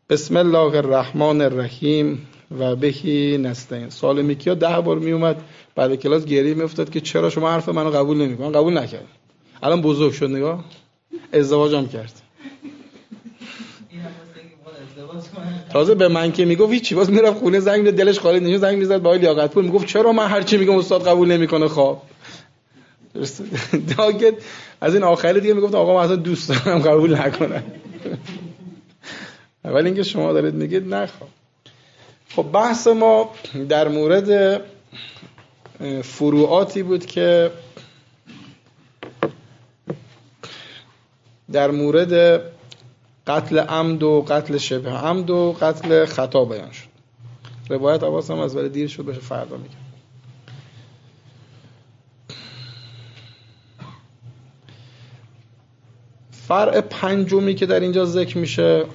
بسم الله الرحمن الرحیم و بهی نستعین. سال میکیا 10 بار میومد بعد کلاس گریه میافتاد که چرا شما حرف منو قبول نمیکنن. قبول نکرد. الان بزرگ شد، نگاه ازدواجم کرد. تازه به من که میگفت هیچی، باز میرفت خونه زنگ میزد، دلش خالی نمیشه، زنگ میزد با لیاقت پور میگفت چرا من هر چی میگم استاد قبول نمیکنه. خواب داگت از این آخری دیگه میگفت آقا من اصلا دوست دارم قبول نکنه. ولی اینکه شما دارید میگید نخواه. خب بحث ما در مورد فروعاتی بود که در مورد قتل عمد و قتل شبه عمد و قتل خطا بیان شد. روایت حواسم از ولی دیر شد، بشه فردا میگم. فرع پنجمی که در اینجا ذکر میشه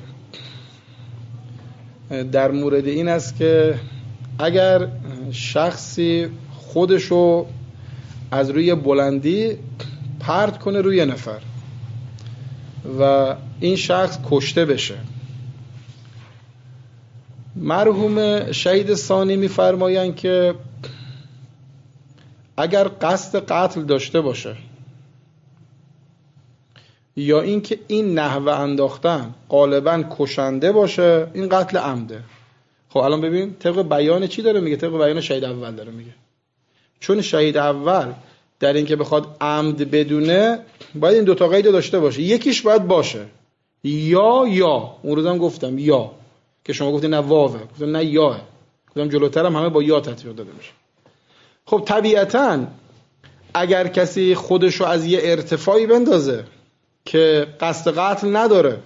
در مورد این است که اگر شخصی خودشو از روی بلندی پرت کنه روی نفر و این شخص کشته بشه، مرحوم شهید ثانی میفرمایند که اگر قصد قتل داشته باشه یا اینکه این نحوه انداختن غالبا کشنده باشه، این قتل عمده. خب الان ببین طبق بیان چی داره میگه؟ طبق بیان شهید اول داره میگه. چون شهید اول در این که بخواد عمد بدونه باید این دوتا قید داشته باشه. یکیش باید باشه یا اون روزم گفتم یا که شما گفتید نه واوه، گفتم نه یاه، گفتم جلوترم همه با یا تطبیق داده میشه. خب طبیعتاً اگر کسی خودشو از یه ارتفاعی بندازه که قصد قتل نداره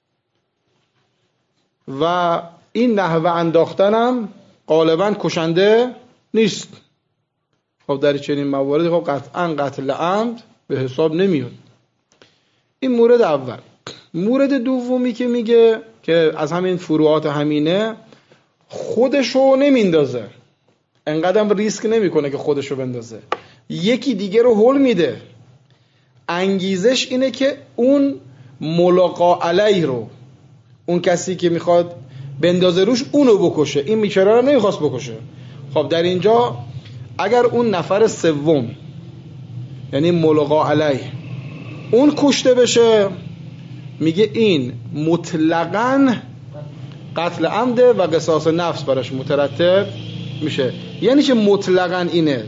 و این نحوه انداختنم غالبا کشنده نیست، خب در چنین مواردی خب قطعا قتل عمد به حساب نمیاد. این مورد اول. مورد دومی که میگه که از همین فروعات همینه، خودشو نمیندازه، انقدرم ریسک نمیکنه که خودشو بندازه، یکی دیگه رو هول میده. انگیزش اینه که اون ملقا علیه رو، اون کسی که میخواد بندازه روش، اونو بکشه. این میکره رو نمیخواست بکشه. خب در اینجا اگر اون نفر سوم یعنی ملقا علیه اون کشته بشه، میگه این مطلقاً قتل عمده و قصاص نفس براش مترتب میشه. یعنی چه مطلقاً اینه؟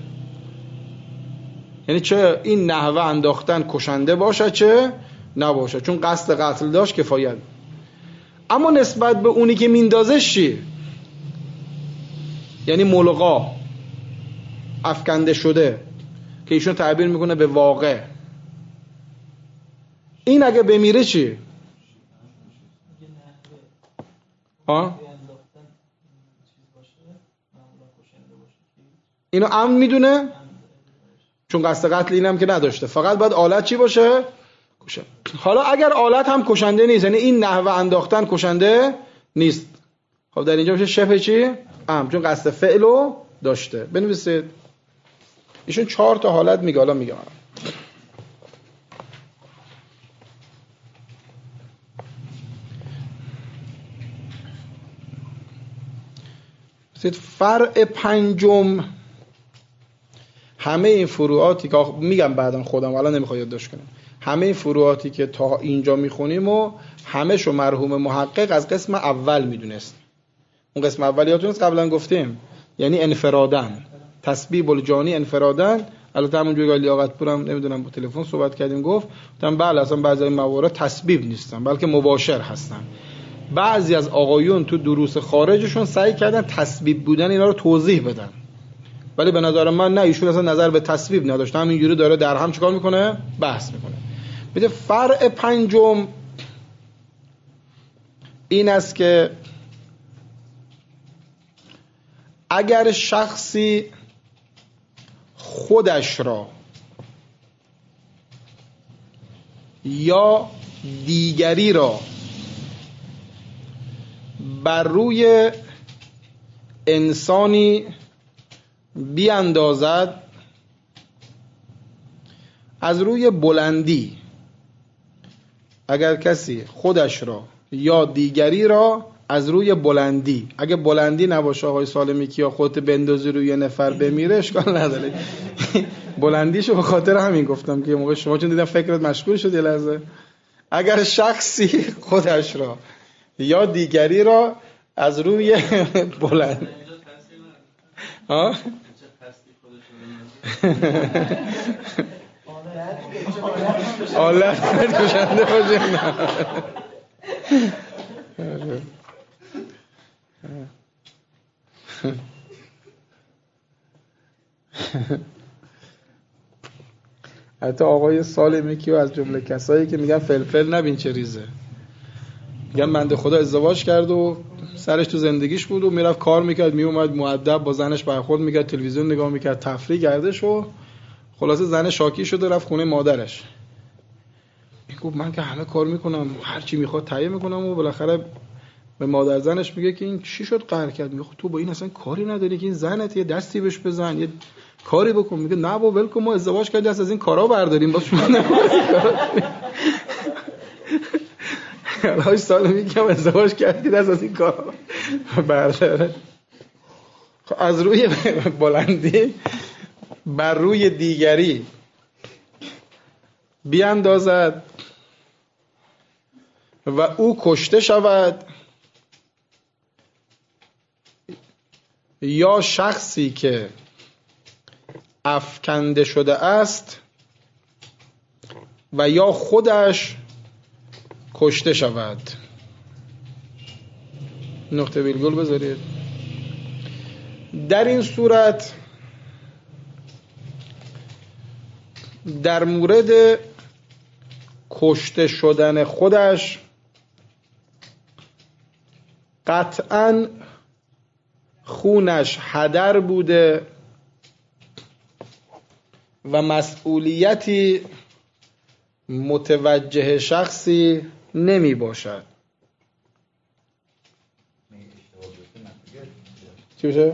یعنی چه این نحوه انداختن کشنده باشه چه نباشه، چون قصد قتل داشت کفایت. اما نسبت به اونی که میندازش چی؟ یعنی ملقا افکنده شده که ایشون تعبیر میکنه به واقع، این اگه بمیره چی؟ اینو امن میدونه چون قصد قتل اینم که نداشته، فقط باید آلت چی باشه؟ کشه. حالا اگر آلت هم کشنده نیست، یعنی این نحوه انداختن کشنده نیست، خب در اینجا میشه شبه چی؟ چون قصد فعلو داشته. بنویسید. ایشون 4 تا حالت میگه، حالا میگم. فرع پنجم، همه این فروعاتی که میگم بعداً خودم الان نمیخوام یادداشت کنم، همه این فروعاتی که تا اینجا میخونیم و همه‌شو مرحوم محقق از قسم اول میدونست. اون قسم اول یادتونه قبلا گفتیم، یعنی انفرادن، تسبیب الجانی انفرادن. البته همونجوری که لیاقت پورم نمیدونم با تلفن صحبت کردیم گفتم بله اصلا بعضی از موارد تسبیب نیستن بلکه مباشر هستن. بعضی از آقایون تو دروس خارجشون سعی کردن تسبیب بودن اینا رو توضیح بدن، ولی به نظر من نه، ایشون اصلا نظر به تسبیب نداشت، همینجوری داره در هم چیکار میکنه؟ بحث میکنه. بده فرع پنجم این است که اگر شخصی خودش را یا دیگری را بر روی انسانی بیاندازد از روی بلندی، اگر کسی خودش را یا دیگری را از روی بلندی. اگه بلندی نباشه آقای سالمی که یا خودت بندازی روی یه نفر بمیره اشکال نداره. بلندیشو به خاطر همین گفتم که موقع شما چون دیدم فکرت مشغول شد یه لحظه. اگر شخصی خودش را یا دیگری را از روی بلند ها آلت کشنده باشه نه حتی آقای سالمی که از جمله کسایی که میگن فلفل نبین چه ریزه، میگن بنده خدا ازدواج کرد و سرش تو زندگیش بود و میرفت کار میکرد، میومد مؤدب با زنش برخورد میکرد، تلویزیون نگاه میکرد، تفریح گردش و خلاصه زن شاکی شد و رفت خونه مادرش. میگه من که همه کار میکنم، هر چی میخواد تهیه میکنم و بالاخره به مادر زنش میگه که این چی شد قهر کرد؟ میگه تو با این اصلا کاری نداری که این زنت، یه دستی بهش بزن، یه کاری بکن. میگه نه با ول کن، ما ازدواج کردیم دست از این کارا برداریم باز شما الان سال میگم ازدواج کردی دست از این کارا برداره. از روی بلندی بر روی دیگری بیاندازد و او کشته شود، یا شخصی که افکنده شده است و یا خودش کشته شود. نقطه ویرگول بذارید. در این صورت در مورد کشته شدن خودش قطعاً خونش هدر بوده و مسئولیتی متوجه شخصی نمی باشد. چی بشه؟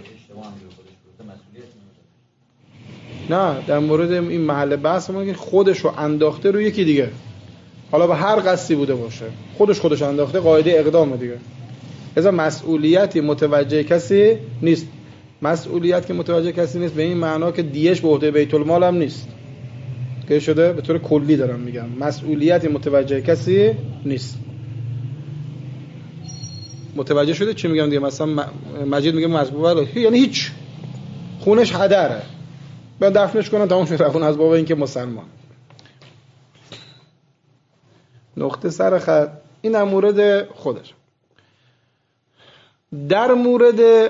نه، در مورد این محل بحث ما که خودشو انداخته رو یکی دیگه، حالا به هر قصدی بوده باشه، خودش انداخته، قاعده اقدام دیگه. ازا مسئولیتی متوجه کسی نیست. مسئولیت که متوجه کسی نیست به این معنا که دیش به عهده بیت المال هم نیست که شده، به طور کلی دارم میگم مسئولیتی متوجه کسی نیست. متوجه شده چی میگم دیگه؟ مثلا مجید میگه مسئول یعنی هیچ، خونش هدره، به دفنش کنن تمام شد رفون از باب این که مسلمان. نقطه سر خط. این در مورد خودش. در مورد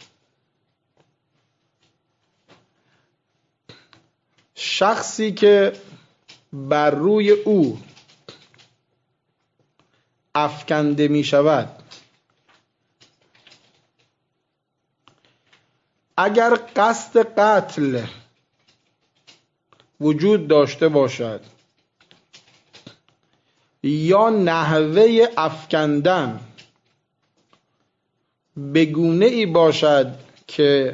شخصی که بر روی او افکنده می شود، اگر قصد قتل وجود داشته باشد یا نحوه افکندن به گونه ای باشد که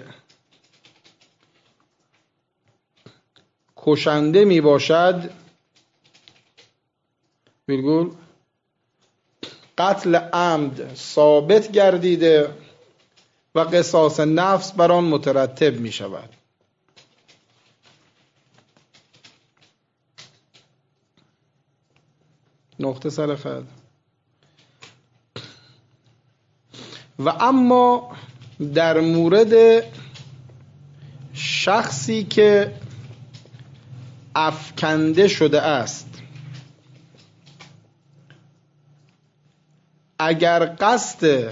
کشنده می باشد، ویرگول قتل عمد ثابت گردیده و قصاص نفس بر آن مترتب می شود. نقطه سر خط. و اما در مورد شخصی که افکنده شده است، اگر قصد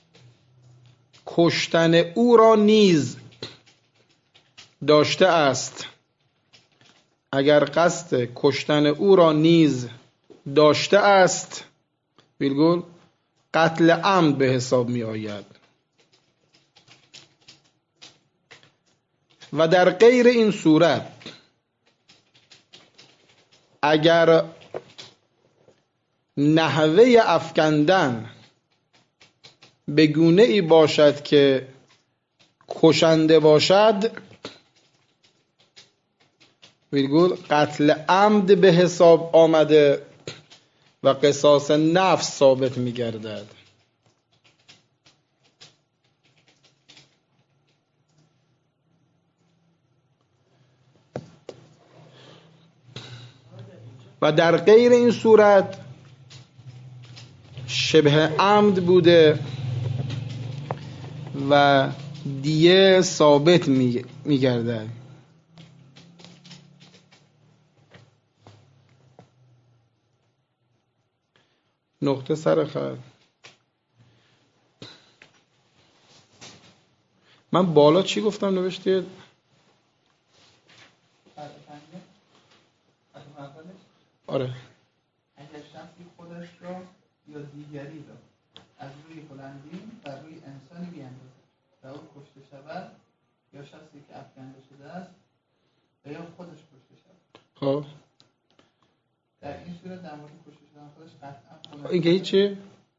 کشتن او را نیز داشته است، اگر قصد کشتن او را نیز داشته است، ویرگول قتل عمد به حساب می آید. و در غیر این صورت اگر نحوه افکندن به گونه ای باشد که کشنده باشد، ویرگول قتل عمد به حساب آمده و قصاص نفس ثابت می‌گردد. و در غیر این صورت شبه عمد بوده و دیه ثابت می‌گردد. نقطه سر خط. من بالا چی گفتم نوشتید؟ آره. اگر شخصی خودش را یا دیگری را از روی بلندی بر روی انسانی بیاندازد و او کشته شود، یا شخصی که افکنده شده است و یا خودش کشته شود. خب در این صورت در مورد کشته شدن خودش قطعا این که هیچی؟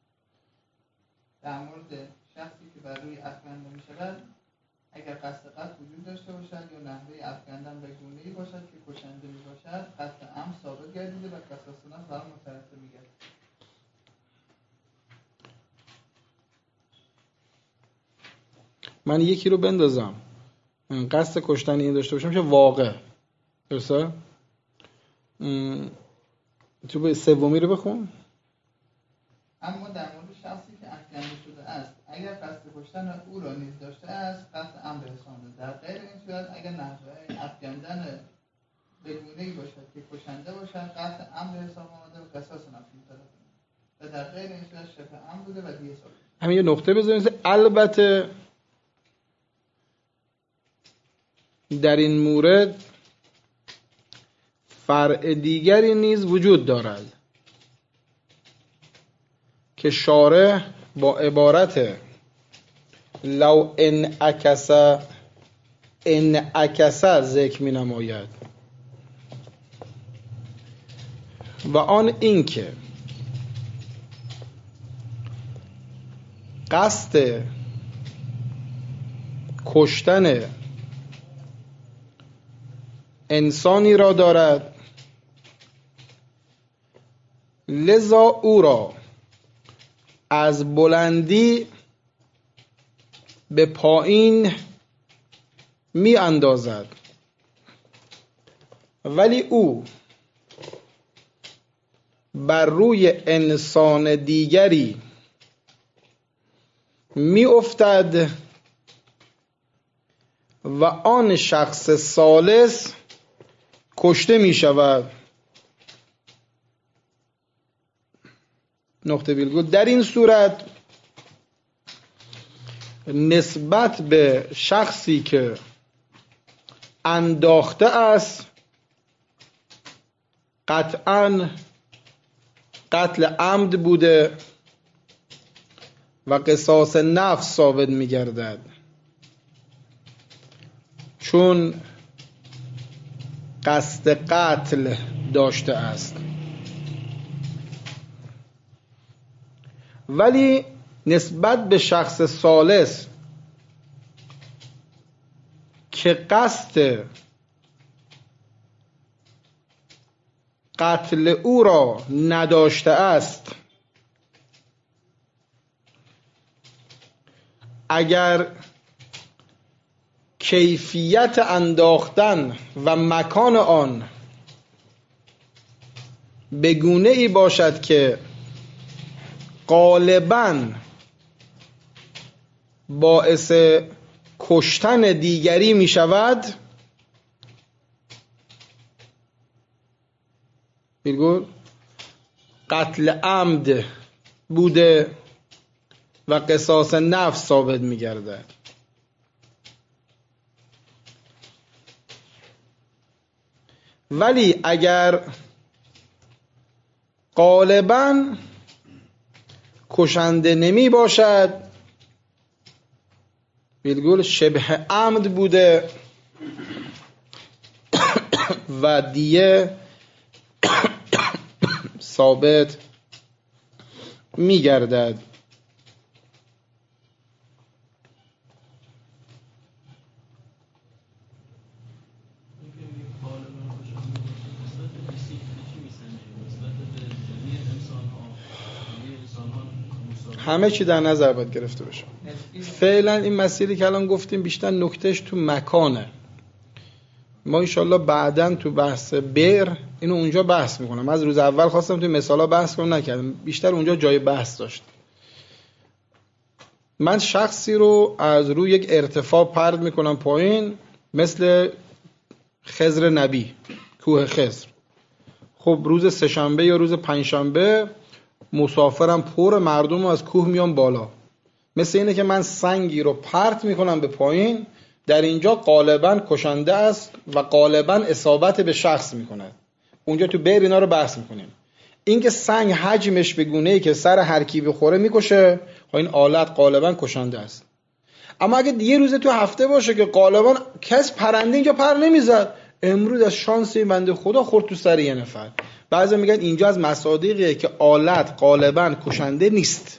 در مورد شخصی که بر روی افکنده می شود، اگر قصد قتل وجود داشته باشد یا نحوه افکندن به گونه‌ای باشد که کشنده می باشد، قتل عمد ثابت گردیده و قصاص نفس بر آن مترتب می گردد. من یکی رو بندازم قصد کشتن این داشته باشم میشه واقع، درسته؟ تو به سومی رو بخون. اما در مورد شخصی که افکنده شده است، اگر قصد کشتن او را نیز داشته است، قتل عمد حساب. در غیر این صورت اگر نحوه افکندن به گونه‌ای باشد که کشنده باشد، قتل عمد حساب آمده و قصاص نفس مترتب. و در غیر این صورت شبه عمد بوده و دیه ثابت. همین یه نقطه بذارید. البته در این مورد فرع دیگری نیز وجود دارد که شارح با عبارت لو انعکس ذکر می نماید و آن این که قصد کشتن انسانی را دارد، لذا او را از بلندی به پایین می اندازد، ولی او بر روی انسان دیگری می افتد و آن شخص ثالث کشته می شود. نقطه ویرگول. در این صورت نسبت به شخصی که انداخته است قطعاً قتل عمد بوده و قصاص نفس ثابت می گردد، چون قصد قتل داشته است. ولی نسبت به شخص ثالث که قصد قتل او را نداشته است، اگر کیفیت انداختن و مکان آن به گونه ای باشد که غالباً باعث کشتن دیگری می شود، قتل عمد بوده و قصاص نفس ثابت می گردد. ولی اگر غالباً کشنده نمی باشد، شبه عمد بوده و دیه ثابت می گردد. همه چی در نظر باید گرفته بشه. فعلا این مسئله که الان گفتیم بیشتر نکتهش تو مکانه. ما انشالله بعداً تو بحث بئر اینو اونجا بحث میکنم. از روز اول خواستم تو مثالا بحث کنم نکردم، بیشتر اونجا جای بحث داشت. من شخصی رو از روی یک ارتفاع پرت میکنم پایین، مثل خضر نبی، کوه خضر. خب روز سه‌شنبه یا روز پنجشنبه مسافرم پر، مردم از کوه میان بالا. مثل اینه که من سنگی رو پرت میکنم به پایین، در اینجا غالباً کشنده است و غالباً اصابت به شخص میکنه. اونجا تو بئر اینا رو بحث میکنیم. اینکه سنگ حجمش به گونه‌ای که سر هر کی بخوره میکشه، این آلت غالباً کشنده است. اما اگه یه روز تو هفته باشه که غالباً کس پرنده اینجا پر نمیزد، امروز از شانس این بنده خدا خورد تو سر یه نفر. بعضی میگن اینجا از مصادیقیه که آلت غالباً کشنده نیست.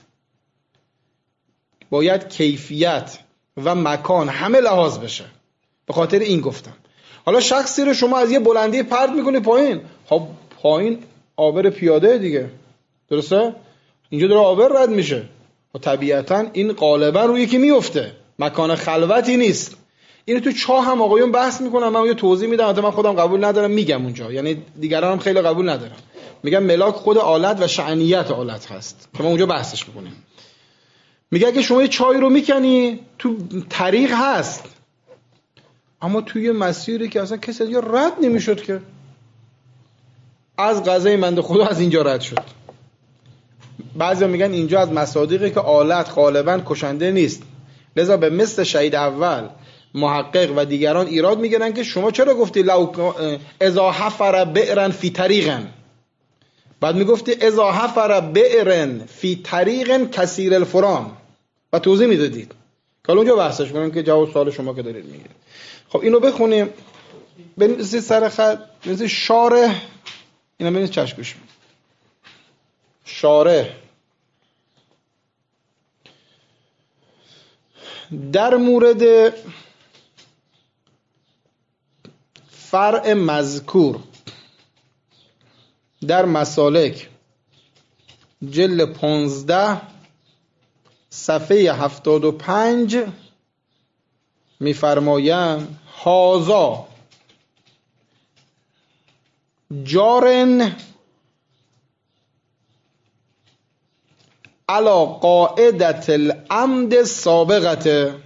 باید کیفیت و مکان همه لحاظ بشه. به خاطر این گفتم. حالا شخصی رو شما از یه بلندی پرت میکنی پایین، خب پایین آبر پیاده دیگه، درسته؟ اینجا داره آبر رد میشه و طبیعتا این غالبا روی یکی میفته، مکان خلوتی نیست. اینو تو چاه هم آقایون بحث میکنن، من یه توضیح میدم، البته من خودم قبول ندارم میگم اونجا، یعنی دیگران هم خیلی قبول ندارم. میگم ملاک خود آلت و شأنیت آلت هست که ما اونجا بحثش میکنیم. میگه اگه شما یه چای رو میکنی تو طریق هست، اما توی مسیری که اصلا کسی یا رد نمیشد، که از قضای بنده خدا از اینجا رد شد. بعضیا میگن اینجا از مصادیقی که آلت غالبا کشنده نیست، لذا به مثل شهید اول محقق و دیگران ایراد میگیرن که شما چرا گفتی لو اذا حفر بئرا فی طریق، بعد میگفتی اذا حفر بئرا فی طریق کثیر الفرام و توضیح میدادید که اونجا بحثش کنیم که جواب سوال شما که دارید میگید. خب اینو بخونیم. بنویسید سر خط، بنویسید شارح، اینا ببینید چشم گوش. شارح در مورد فرع مذکور در مسالک جلد 15 صفحه 75 می‌فرمایند هازا جارن علا قاعدت العمد سابقته.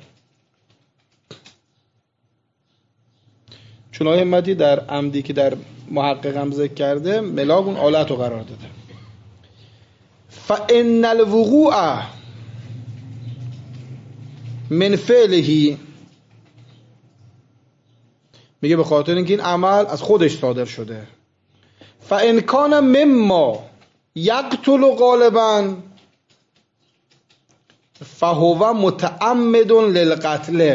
چون آیه همتی در عمدی که در محقق هم ذکر کرده ملاک اون آلت رو قرار داده. فإن الوقوع من فعله، میگه به خاطر اینکه این عمل از خودش صادر شده. فإن کان مما یقتل غالبا فهو متعمد للقتل.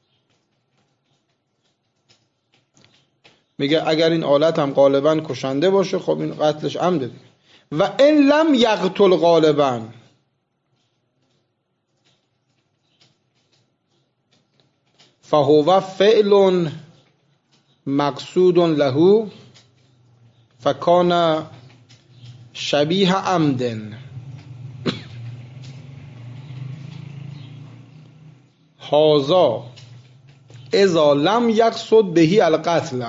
میگه اگر این آلت هم غالبا کشنده باشه، خب این قتلش عمده دیگه. و ان لم یقتل غالبا فهو فعل مقصود له فکان شبیه عمد. هذا اذا لم یقصد به القتل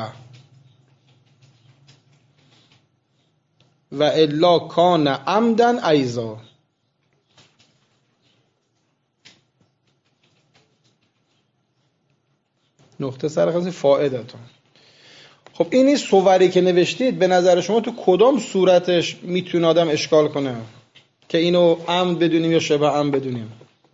و الا کان عمدا ایضا. نقطه سرخط فائدتون. خب این صوری که نوشتید به نظر شما تو کدام صورتش میتونه آدم اشکال کنه که اینو عمد بدونیم یا شبه عمد بدونیم؟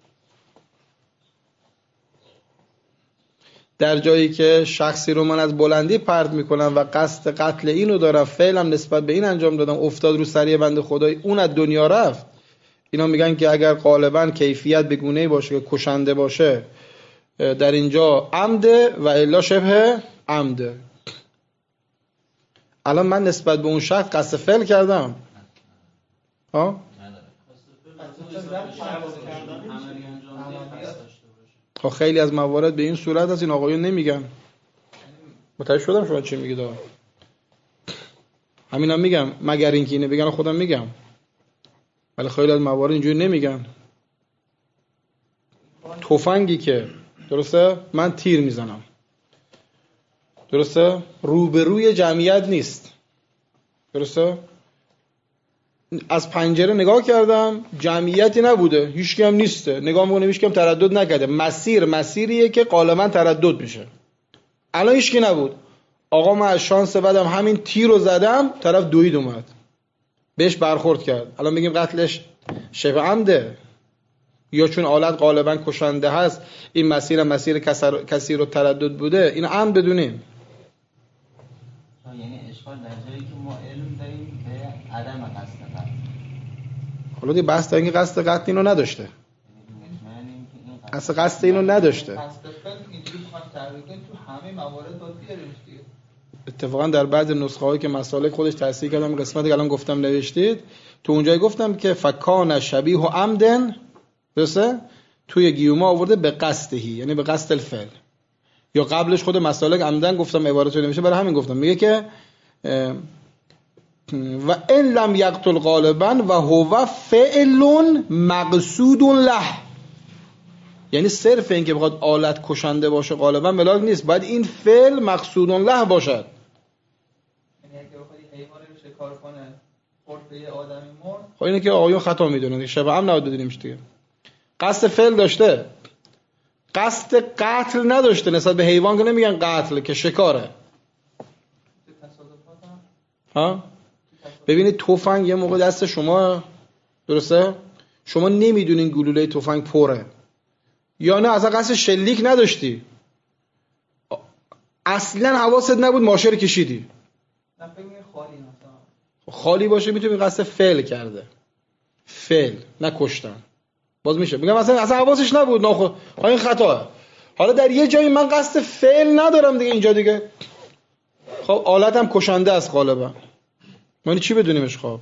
در جایی که شخصی رو من از بلندی پرت میکنم و قصد قتل اینو دارم، فعلم نسبت به این انجام دادم، افتاد رو سری بنده خدای، اون از دنیا رفت. اینا میگن که اگر غالبا کیفیت به گونه‌ای باشه که کشنده باشه، در اینجا عمده و الا شبه عمده. الان من نسبت به اون شخص قصد فعل کردم، ها؟ خب خیلی از موارد به این صورت هست، این آقایون نمیگن. متوجه شدم شما چی میگید؟ همینا میگم، مگر اینکه اینو بگن خودم میگم، ولی خیلی از موارد اینجوری نمیگن. تفنگی که درسته من تیر میزنم، درسته روبروی جمعیت نیست، درسته از پنجره نگاه کردم جمعیتی نبوده، هیچکی هم نیسته، نگاه میکنم هیچکی هم تردد نکرده، مسیریه که غالبا تردد میشه. الان هیچکی نبود، آقا من از شانس بدم همین تیر رو زدم، طرف دوید اومد بهش برخورد کرد، الان بگیم قتلش شبه عمده یا چون آلت غالبا کشنده هست این مسیر کسی رو تردد بوده، این عمد بدونیم. یعنی اشکال در جایی که ما علم داریم به عدم قصد قتل. حالا دیگه بحث تا اینکه قصد قتل اینو نداشته، اصلا قصد اینو نداشته. قصد قتل اینجوری بخوام تعریف کنیم تو همه موارد باید بیاریمش دیگه. اتفاقا در بعض نسخه هایی که مسالک خودش تصحیح کردم، قسمتی که الان گفتم نوشتید، تو اونجایی گفتم که فکان شبیه و عمدن، درسته توی گیوما آورده به قصدهی، یعنی به قصد الفعل، یا قبلش خود مسالک عمدن گفتم عبارت رو نمیشه، برای همین گفتم میگه که و ان لم یقتل غالبا و هو فعل مقصود له، یعنی صرف این که بخواد آلت کشنده باشه غالبا ملاک نیست، باید این فعل مقصود له باشد. یعنی اگه بخواد حیوانی رو شکار کنه خورد به یه آدمی مرد، خب اینه که آقایون خطا میدونن، شبه هم نباید بدونیمش دیگه. قصد فعل داشته، قصد قتل نداشته، نسبت به حیوان که نمیگن قتل که شکاره. ها ببینید تفنگ یه موقع دست شما، درسته شما نمیدونین گلوله تفنگ پره یا نه، اصلا قصد شلیک نداشتی، اصلا حواست نبود ماشه رو کشیدی، نه فکر می‌کنم خالی مثلا خالی باشه میتونی قصد فعل کرده، فعل نه کشتن، باز میشه میگم اصلا حواسش نبود، این خطاه. حالا در یه جایی من قصد فعل ندارم دیگه، اینجا دیگه خب آلتم کشنده است غالبا، ما چی بدونیمش؟ خب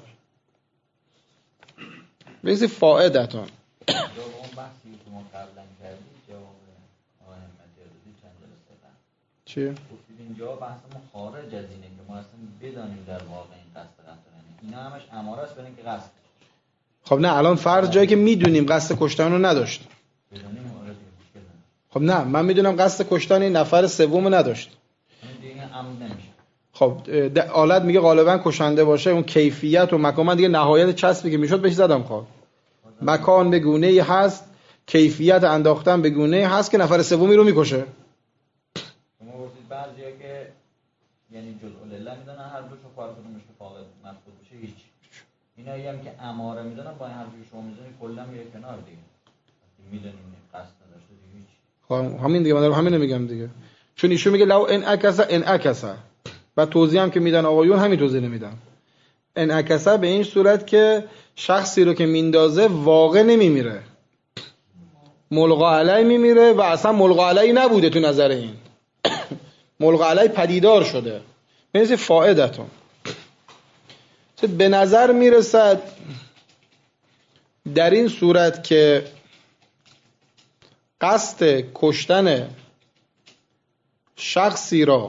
بگذی فائدتون اون بحثی که ما قبلا کردیم جواب آقای مجردی چند جلسه قبل چی؟ گفتید اینجا بحث ما خارج از اینه که ما اصلا بدانیم در واقع این قصد قتل اینا همش اماره است برای اینکه قصد. خب نه الان فرض جایی که میدونیم قصد کشتن رو نداشت، بدانیم مورد مشکل. خب نه من میدونم قصد کشتن این نفر سوم نداشت، این دیگه عمد نمیشه. خب آلت میگه غالبا کشنده باشه، اون کیفیت و مکان، من دیگه نهایت چسبی که میشد بهش زدم. خب مکان به گونه‌ای هست، کیفیت انداختن به گونه‌ای هست که نفر سومی رو میکشه. شما گفتید بعضیا که یعنی جزء العله میدونن هر دوشو کار کنه میشه فاقد مفقود بشه هیچ. اینایی هم که اماره میدونن با این حرفی که شما میزنید کلا میره کنار دیگه. میدونیم قصد نداشته دیگه هیچ. خب همین دیگه، من دارم همین میگم دیگه، چون ایشون میگه لو ان اکسا و توضیح هم که میدن آقایون همین توضیح نمیدن. ان اکسا به این صورت که شخصی رو که میندازه واقع نمیمیره، ملقا علی میمیره و اصلا ملقا علی نبوده تو نظر این ملقا علی پدیدار شده. ببینید فائدتون به نظر میرسد در این صورت که قصد کشتن شخصی را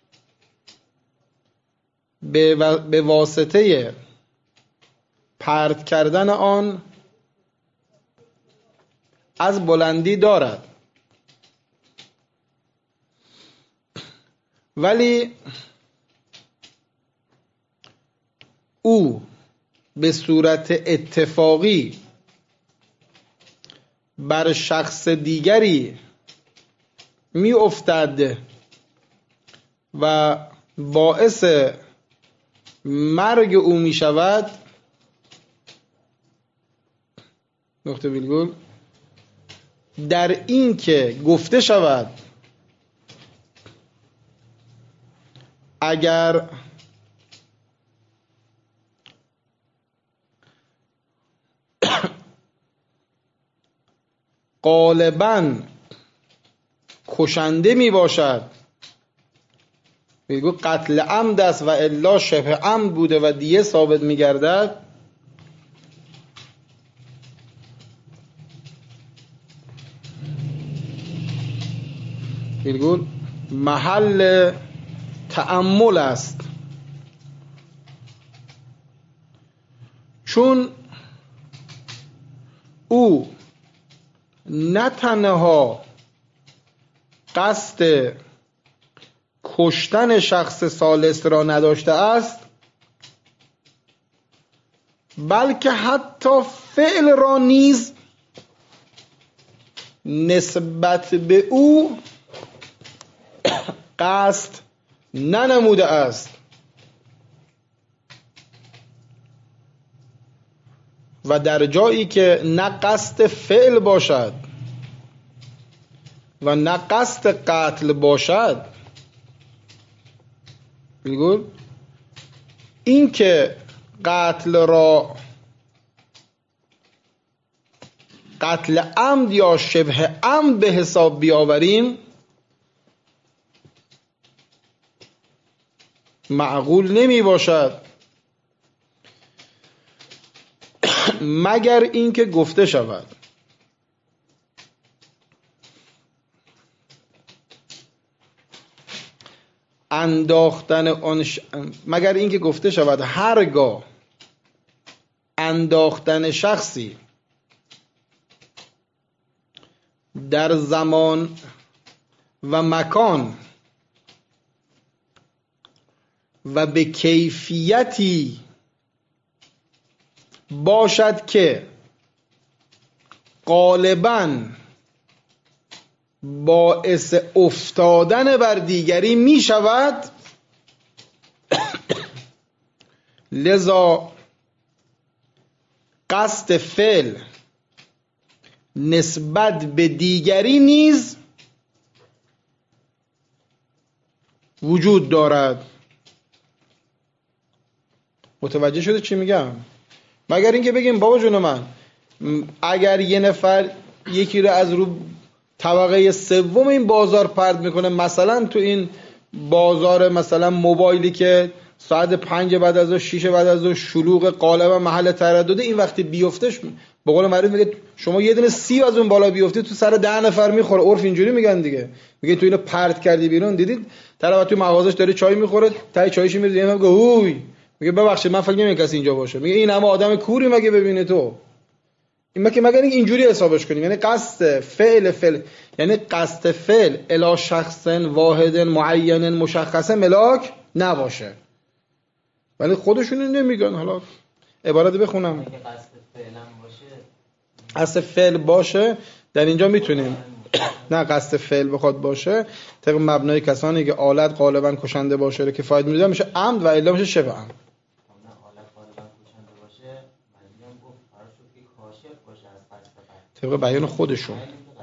به واسطه پرت کردن آن از بلندی دارد، ولی او به صورت اتفاقی بر شخص دیگری می افتد و باعث مرگ او می شود، نقطه ویرگول، در این که گفته شود اگر غالباً کشنده می باشد، میگو قتل عمد است و الا شبه عمد بوده و دیه ثابت می گردد، میگو محل تأمل است، چون او نه تنها قصد کشتن شخص ثالث را نداشته است، بلکه حتی فعل را نیز نسبت به او قصد ننموده است. و در جایی که نه قصد فعل باشد و نه قصد قتل باشد، بگو این که قتل را قتل عمد یا شبه عمد به حساب بیاوریم معقول نمی باشد، مگر اینکه گفته شود مگر اینکه گفته شود هرگاه انداختن شخصی در زمان و مکان و به کیفیتی باشد که غالباً باعث افتادن بر دیگری می شود، لذا قصد فعل نسبت به دیگری نیز وجود دارد. متوجه شده چی میگم؟ مگر اینکه بگیم بابا جون من، اگر یه نفر یکی رو از رو طبقه سوم این بازار پرت میکنه، مثلا تو این بازار مثلا موبایلی که ساعت 5 بعد از ظهر 6 بعد از ظهر شلوغ غالبا محل تردده، این وقتی بیفتش به قول معروف میگه شما یه دونه سیب از اون بالا بیفتی تو سر 10 نفر میخوره. عرف اینجوری میگن دیگه، میگه تو اینو پرت کردی بیرون، دیدید طرف تو مغازش داره چای میخوره، تای چایش میره میگه هوی، میگه ببخشید من فکر نمی‌کنم کسی اینجا باشه، میگه این همه آدم کوری مگه ببینه تو این مگه اینجوری حسابش کنیم. یعنی قصد فعل یعنی قصد فعل الی شخص واحد معین مشخص ملاک نباشه، ولی خودشون نمیگن. حالا عبارت بخونم، قصد فعل باشه در اینجا میتونیم نه قصد فعل بخواد باشه طبق مبنای کسانی که آلت غالبا کشنده باشه رو کفایت میده میشه عمد و الا میشه شبه عمد. طبق بیان خودشون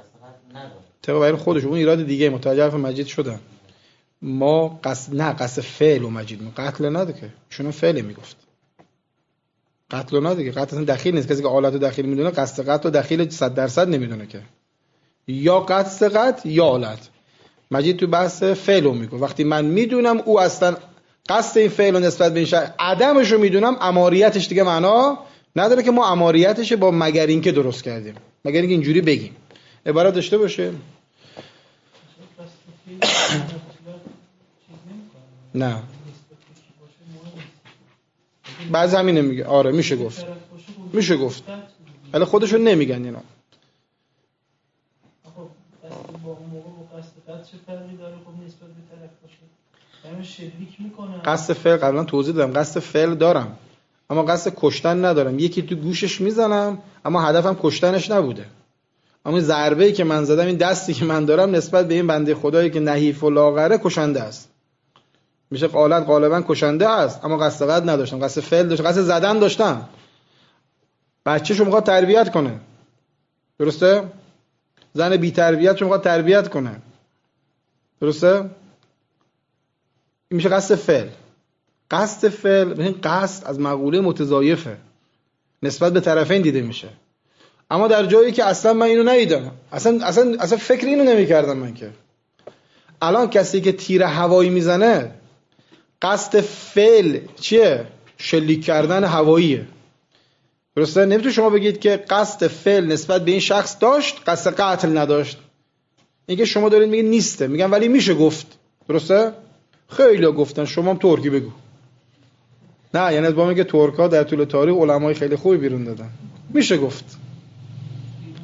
اون ایراد دیگه متوجه حرف مجید شدن. ما قصد فعل و مجید قتل نده که چون فعل میگفت قتل نده که قتل اصلا دخیل نیست. کسی که آلت رو دخیل میدونه قصد قتل و دخیل 100% نمیدونه که یا قصد قتل یا آلت. مجید تو بحث فعل رو میگه وقتی من میدونم او اصلا قصد این فعل رو نسبت به این شخص عدمش رو میدونم، اماریتش دیگه معنا نداره که ما اماریتش با مگر این که درست کردیم، مگر اینکه اینجوری بگیم عبارت داشته باشه. نه بعضی همینه میگه. آره میشه گفت ولی خودشون نمیگن اینا. قصد فعل قبلا توضیح دادم، قصد فعل دارم اما قصد کشتن ندارم. یکی تو گوشش میزنم اما هدفم کشتنش نبوده، اما ضربه‌ای که من زدم، این دستی که من دارم نسبت به این بنده خدایی که نحیف و لاغره کشنده است. میشه قالت غالبا کشنده است اما قصد قتل نداشتم، قصد فعل داشتم، قصد زدن داشتم. بچه‌شو میخواد تربیت کنه، درسته؟ زن بی تربیتشو میخواد تربیت کنه، درسته؟ این میشه قصد فعل. قصد فعل ببین قصد از مقوله متضایفه، نسبت به طرفین دیده میشه. اما در جایی که اصلا من اینو ندیدم، اصلا فکر اینو نمی‌کردم من که الان کسی که تیر هوایی میزنه قصد فعل چیه؟ شلیک کردن هواییه، درسته؟ نمیتونید شما بگید که قصد فعل نسبت به این شخص داشت قصد قتل نداشت. اینکه شما دارید میگید نیسته، میگن ولی میشه گفت، درسته؟ خیلی گفتن، شما هم ترکی بگو. نه یعنی با میگه ترک‌ها در طول تاریخ علمای خیلی خوبی بیرون دادن، میشه گفت.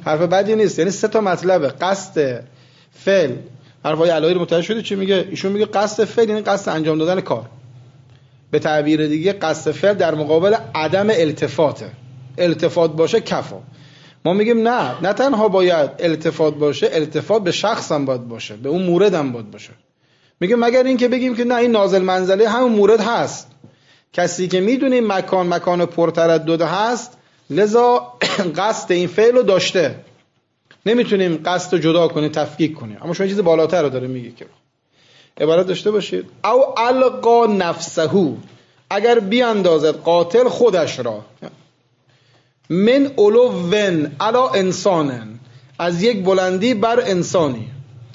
حرف بدی نیست. یعنی 3 تا مطلبه: قصد، فعل. حرفای الهی رو متوجه شدی چی میگه؟ ایشون میگه قصد فعل یعنی قصد انجام دادن کار. به تعبیر دیگه قصد فعل در مقابل عدم التفاته. التفات باشه کفا. ما میگیم نه تنها باید التفات باشه، التفات به شخص هم باید باشه، به اون مورد هم باید باشه. میگه مگر این که بگیم که نه این نازل منزله همون مورد هست. کسی که میدونه مکان پرتردد هست، لذا قصد این فعل رو داشته. نمیتونیم قصد رو جدا کنیم، تفکیک کنیم. اما شما چیز بالاتر رو داره میگه که عبارت داشته باشید. او القا نفسه، اگر بیاندازد قاتل خودش را، من علوون علی انسانن، از یک بلندی بر انسانی،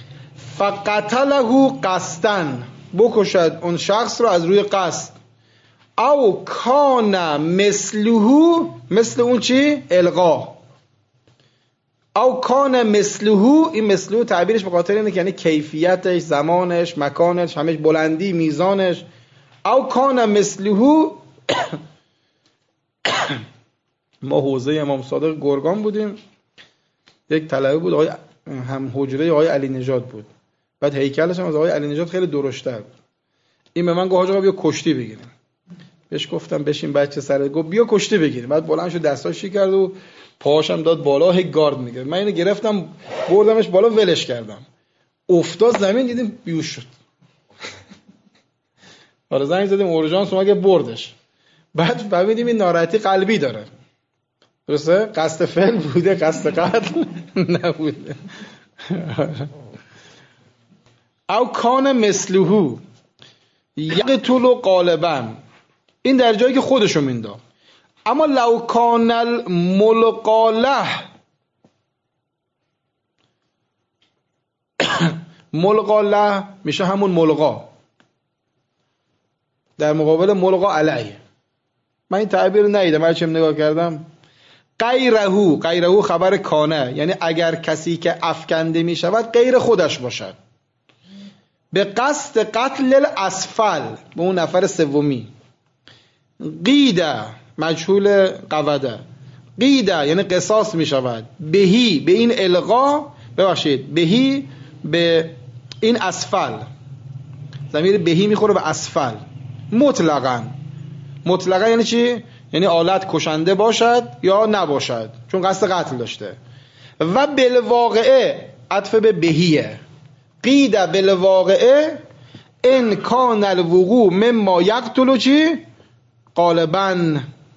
فقتله قصدن، بکشد اون شخص را از روی قصد، او کان مثله، مثل اون چی؟ القا. او کان مثله، این مثله تعبیرش به خاطر اینه که یعنی کیفیتش، زمانش، مکانش، همش بلندی، میزانش. او کان مثله ما حوزه امام صادق گرگان بودیم، یک طلبه بود آقای هم حجره آقای علی نژاد بود، بعد هیکلش هم از آقای علی نژاد خیلی درشت‌تر بود. این به من گفت حاج آقا بیا کشتی بگیریم. بهش گفتم بشین بچه سر، گفت بیا کشتی بگیریم. بعد بلند شد دستاش شی کرد و پاهاشم داد بالا، هی گارد میگرفت. من اینو گرفتم بردمش بالا، ولش کردم، افتاد زمین، دیدیم بیوش شد. آره زنگ زدیم اورژانس اومد بردش. بعد فهمیدیم این ناراحتی قلبی داره. درسته؟ قصد فعل بوده، قصد قتل نبوده. او کان مثله یقتل غالبا، این در جایی که خودشو میندا. اما لو کان الملقاله، ملقاله میشه همون ملقا در مقابل ملقا علیه. من این تعبیر ندیدم، هرچی نگاه کردم. غیره خبر کانه، یعنی اگر کسی که افکنده می شود غیر خودش باشد، به قصد قتل الاسفل، به اون نفر سومی. قیده مجهول قوده، قیده یعنی قصاص می شود. بهی به این القا، ببخشید بهی به این اسفل، ضمیر بهی میخوره به اسفل. مطلقاً یعنی چی؟ یعنی آلت کشنده باشد یا نباشد، چون قصد قتل داشته. و بالواقعه عطف به بهیه. قید بالواقعه ان کان الوقوع مما یقتل چی؟ غالبا.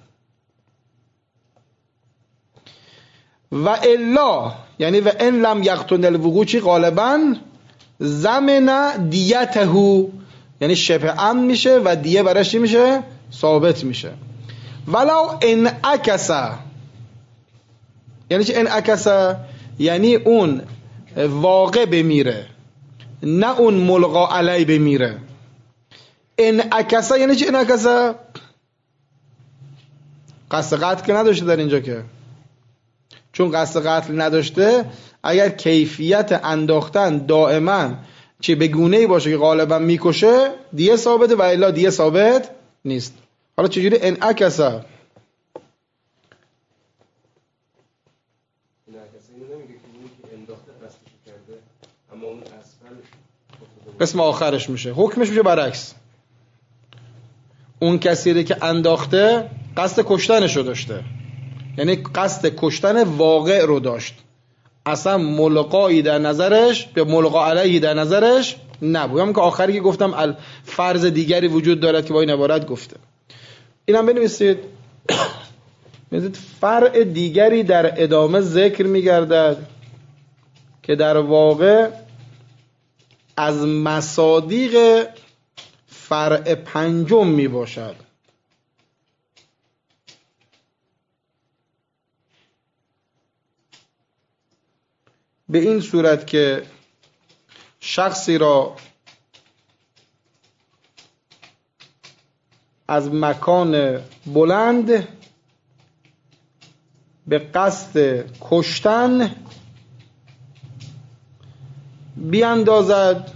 و الا یعنی و ان لم یقتل الوقوع چی؟ غالبا زمن دیته، یعنی شبه امن میشه و دیه براش چی میشه؟ ثابت میشه. ولو ان اکسا، یعنی چی ان اکسا؟ یعنی اون واقع بمیره، نه اون ملقا علی بمیره. ان اکسا یعنی چی ان اکسا؟ قصد قتل که نداشته در اینجا، که چون قصد قتل نداشته، اگر کیفیت انداختن دائما چه به گونه‌ای باشه که غالبا میکشه، دیه ثابته، و الا دیه ثابت نیست. حالا چجوری ان اکسا؟ قسم آخرش میشه، حکمش میشه برعکس. اون کسی که انداخته قصد کشتنشو داشته، یعنی قصد کشتن واقع رو داشت، اصلا ملقایی در نظرش به ملقا علیه در نظرش نبود. همون که آخری که گفتم فرض دیگری وجود دارد که با این عبارت گفته. اینم بنویسید. فرع دیگری در ادامه ذکر می‌گردد که در واقع از مصادیق فرع پنجم می باشد. به این صورت که شخصی را از مکان بلند به قصد کشتن بیاندازد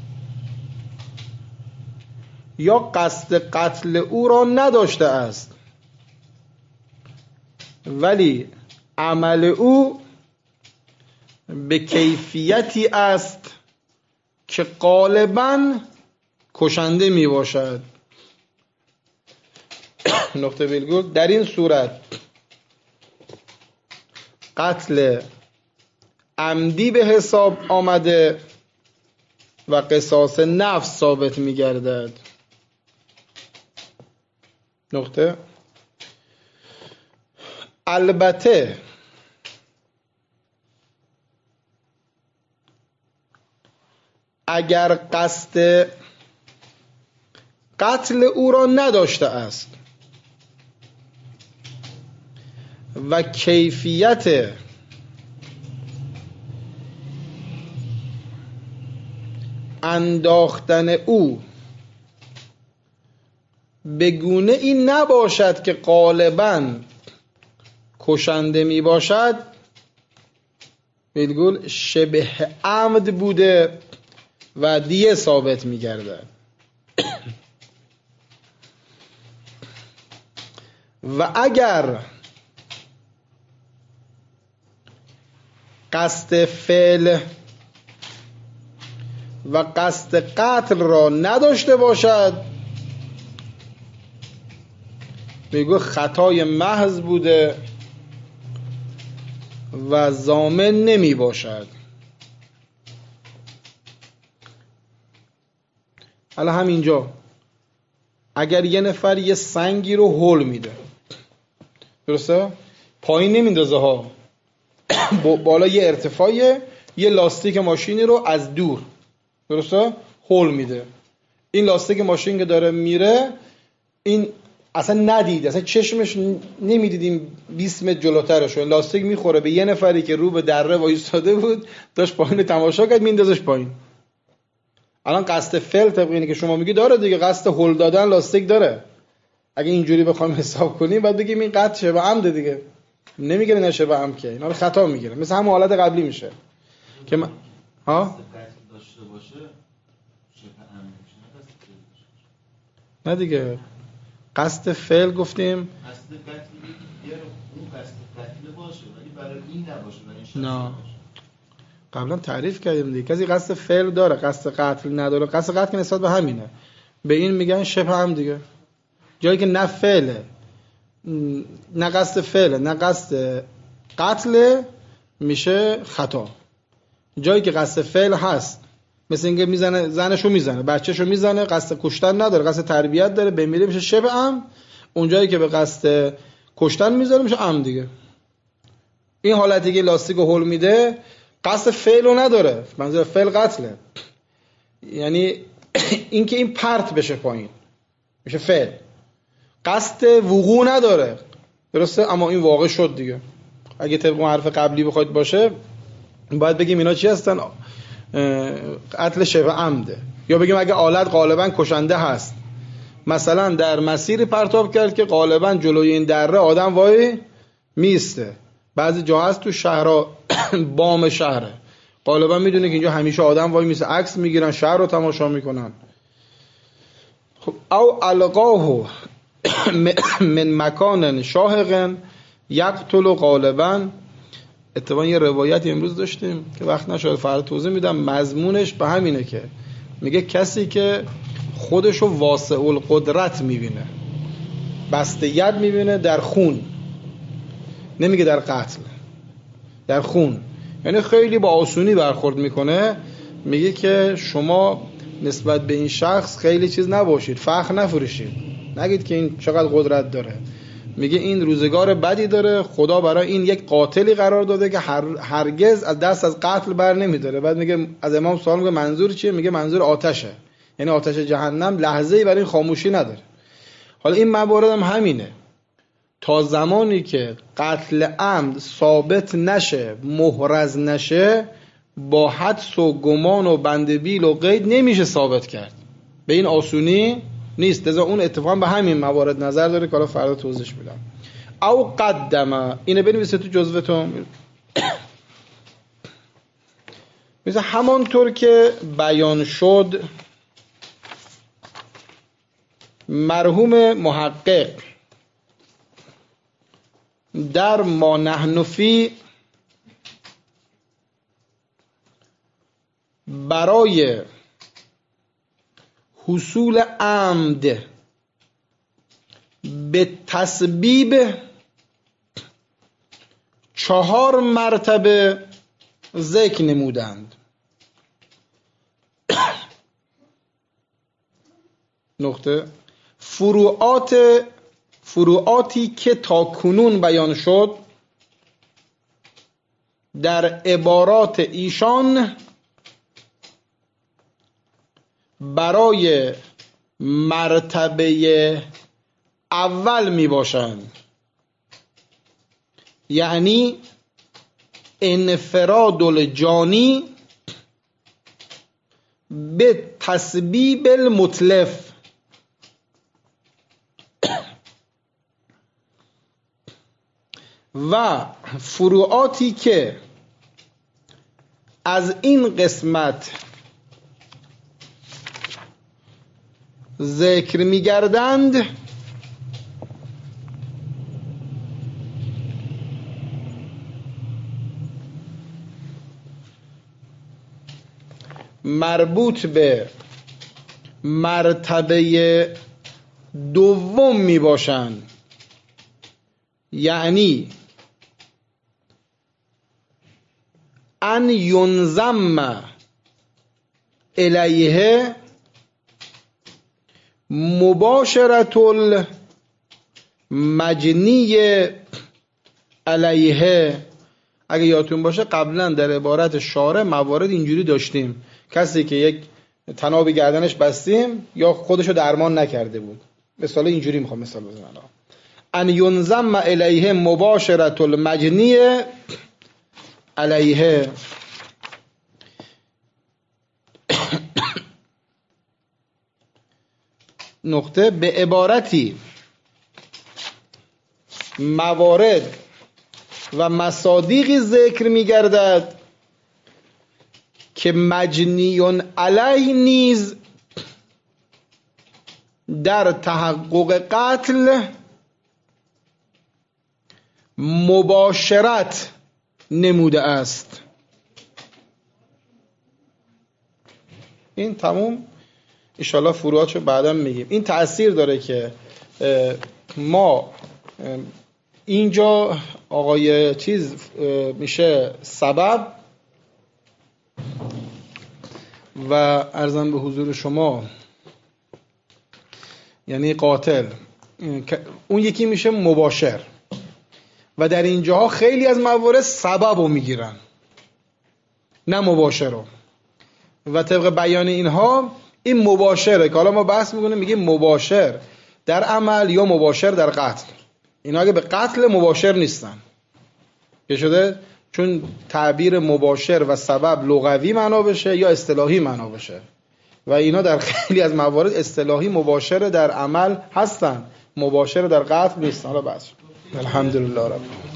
یا قصد قتل او را نداشته است، ولی عمل او به کیفیتی است که غالباً کشنده می باشد. نقطه ویرگول. در این صورت قتل عمدی به حساب آمده و قصاص نفس ثابت می گردد. نقطه. البته اگر قصد قتل او را نداشته است و کیفیت انداختن او به گونه این نباشد که غالباً کشنده می باشد، میگول شبه عمد بوده و دیه ثابت می گرده. و اگر قصد فعل و قصد قتل را نداشته باشد، میگه خطای محض بوده و ضامن نمی باشد. حالا همینجا اگر یه نفر یه سنگی رو هول میده، درسته؟ پایین نمیندازه ها، بالا یه ارتفاعیه، یه لاستیک ماشینی رو از دور، درسته؟ هول میده. این لاستیک ماشین که داره میره، این اصلا ندید، اصلا چشمش نمیدیدیم 20 متر جلوترش، لاستیک میخوره به یه نفری که رو به دره وایساده بود، داشت پایین تماشا کرد، میندازش پایین. الان قصد فعل طبق اینه که شما میگی داره دیگه، قصد هول دادن لاستیک داره. اگه اینجوری بخوایم حساب کنیم بعد بگیم این قتل شبه عمد دیگه، نمیگیره نه شبه عمد که اینا رو خطا میگیره، مثل همون حالت قبلی میشه که من ها داشته باشه شبه عمد میشه، نه دیگه. قصد فعل گفتیم قصد قتل دیگه اون قصد قتل باشه ولی برای این نباشه، برای این شخص نه. قبلا تعریف کردیم دیگه، کسی قصد فعل داره قصد قتل نداره، قصد قتل نسبت به همینه، به این میگن شبه هم دیگه. جایی که نه فعله نه قصد فعله نه قصد قتل میشه خطا. جایی که قصد فعل هست، مثل اینکه میزنه زنشو میزنه بچه‌شو میزنه، قصد کشتن نداره قصد تربیت داره، بمیره میشه شبه هم. اون جایی که به قصد کشتن میذاره میشه عمد دیگه. این حالتی که لاستیکو هول میده قصد فعلو نداره، منظور فعل قتله، یعنی اینکه این پرت بشه پایین میشه فعل، قصد وقوع نداره، درسته؟ اما این واقع شد دیگه. اگه طبق حرف قبلی بخواید باشه باید بگیم اینا چی هستن؟ قتل شبه عمده. یا بگیم اگه آلت غالبا کشنده هست، مثلا در مسیری پرتاب کرد که غالبا جلوی این دره آدم وای میسته. بعضی جا هست تو شهرها بام شهره، غالبا میدونه که اینجا همیشه آدم وای میسته، عکس میگیرن، شهر رو تماشا میکنن. خب او القاه من مکان شاهق یقتل غالبا. اتفاقا یه روایتی امروز داشتیم که وقت نشد فردا توضیح میدم، مضمونش به همینه که میگه کسی که خودشو واسع القدرت میبینه، بسته ید میبینه در خون، نمیگه در قتل، در خون، یعنی خیلی با آسونی برخورد میکنه، میگه که شما نسبت به این شخص خیلی چیز نباشید، فخر نفروشید، نگید که این چقدر قدرت داره. میگه این روزگار بدی داره، خدا برای این یک قاتلی قرار داده که هرگز از دست از قتل بر نمیداره. بعد میگه از امام سوال میگه منظور چیه؟ میگه منظور آتشه، یعنی آتش جهنم لحظه‌ای برای این خاموشی نداره. حالا این موارد هم همینه، تا زمانی که قتل عمد ثابت نشه، محرز نشه، با حدس و گمان و بندبیل و قید نمیشه ثابت کرد، به این آسونی نیست. لذا اون اتفاقا به همین موارد نظر داره که حالا فردا توضیحش میدم. او قدم، اینو بنویسید تو جزوتون. مثلا همانطور که بیان شد، مرحوم محقق در ما نحن فی برای حصول عمد به تسبیب 4 مرتبه ذکر نمودند. نقطه فروعاتی که تا کنون بیان شد در عبارات ایشان برای مرتبه اول می باشند، یعنی انفراد الجانی به تسبیب المتلف و فروعاتی که از این قسمت ذکر می گردند مربوط به مرتبه دوم می باشند، یعنی ان ینضم الیه مباشرة المجنی علیه. اگه یادتون باشه قبلا در عبارت شارع موارد اینجوری داشتیم، کسی که یک تنابی گردنش بستیم یا خودشو درمان نکرده بود، مثلا اینجوری میخوام مثال بزنم، ان ینضم الیه مباشرة المجنی علیه. نقطه به عبارتی موارد و مصادیقی ذکر می گردد که مجنیون علیه نیز در تحقق قتل مباشرت نموده است. این تموم، انشالله فروعاتشو بعدا میگیم. این تأثیر داره که ما اینجا آقای چیز میشه سبب و عرضم به حضور شما یعنی قاتل، اون یکی میشه مباشر و در اینجاها خیلی از موارد سبب رو میگیرن نه مباشر رو، و طبق بیان اینها این مباشره که حالا ما بحث میکنیم، میگیم مباشر در عمل یا مباشر در قتل. اینا اگه به قتل مباشر نیستن که شده، چون تعبیر مباشر و سبب لغوی معنا بشه یا اصطلاحی معنا بشه و اینا در خیلی از موارد اصطلاحی مباشر در عمل هستن، مباشر در قتل نیستن. حالا بس الحمدلله رب